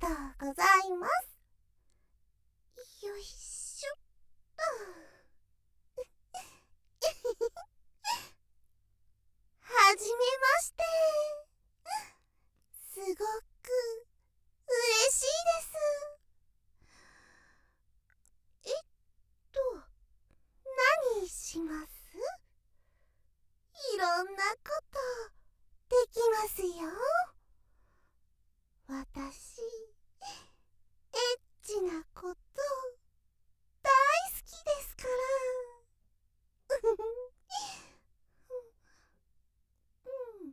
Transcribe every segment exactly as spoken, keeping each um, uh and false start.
とうございます。よいしょっと。はじめまして。すごく嬉しいです。えっと、何します？いろんなことできますよ。私、エッチなこと大好きですから。うん、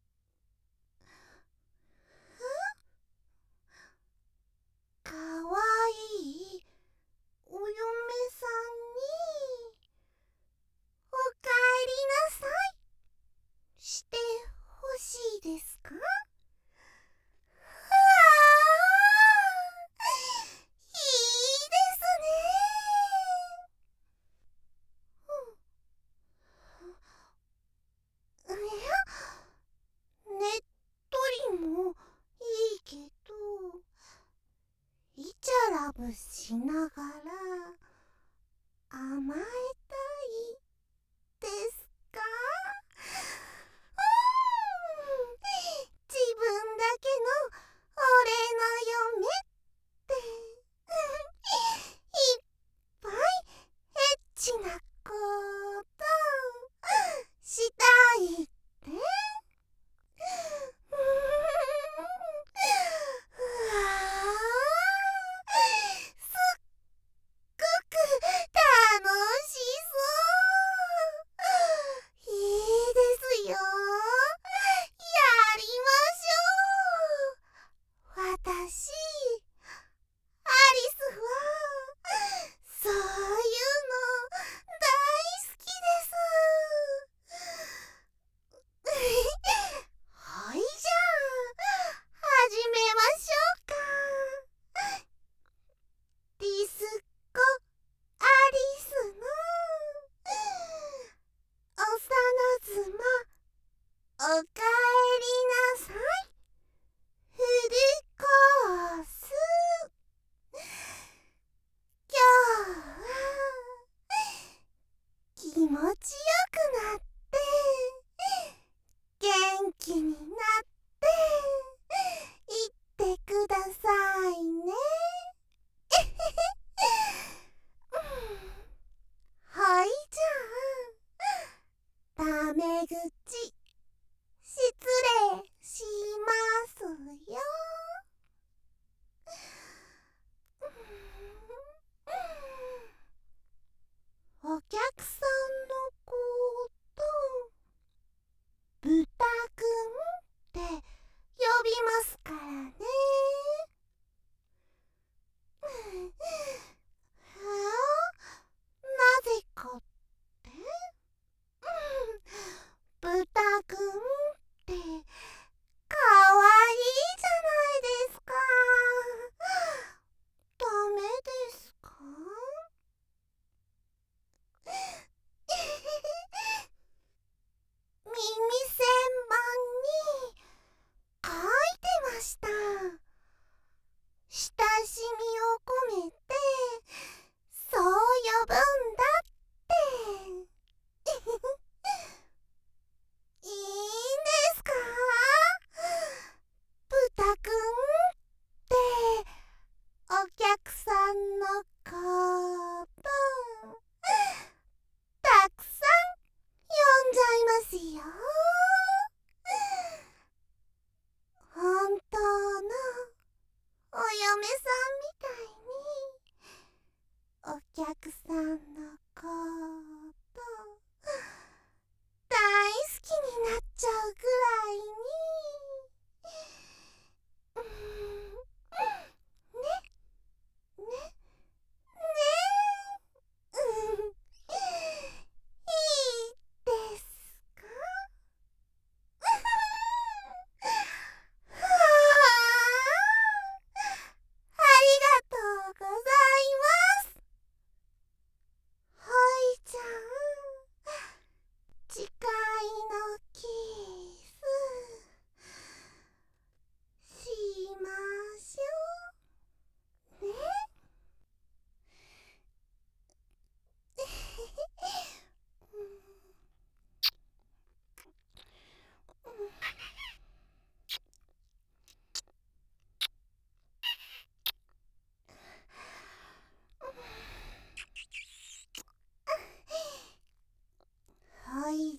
かわいいお嫁さんにおかえりなさいしてほしいですか？うわー、いいですね。うん、いや、ねっとりもいいけど、イチャラブしながら甘えたいですか？うーん、自分だけの俺の嫁っていっぱいエッチなことしたいって。うわー、すっごく楽しそう。いいですよ。やりましょう。私、アリスはそういうの大好きです。はい、じゃあ始めましょうか。ディスコアリスの幼妻おかえりなさいフルコース。今日は気持ちよくなって元気になっていってくださいね。はい、じゃあタメ口失礼しますよ。お客さんのこと豚くんって呼びますからね。はあ、なぜかって？うん、豚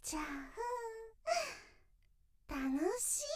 じゃあ楽しい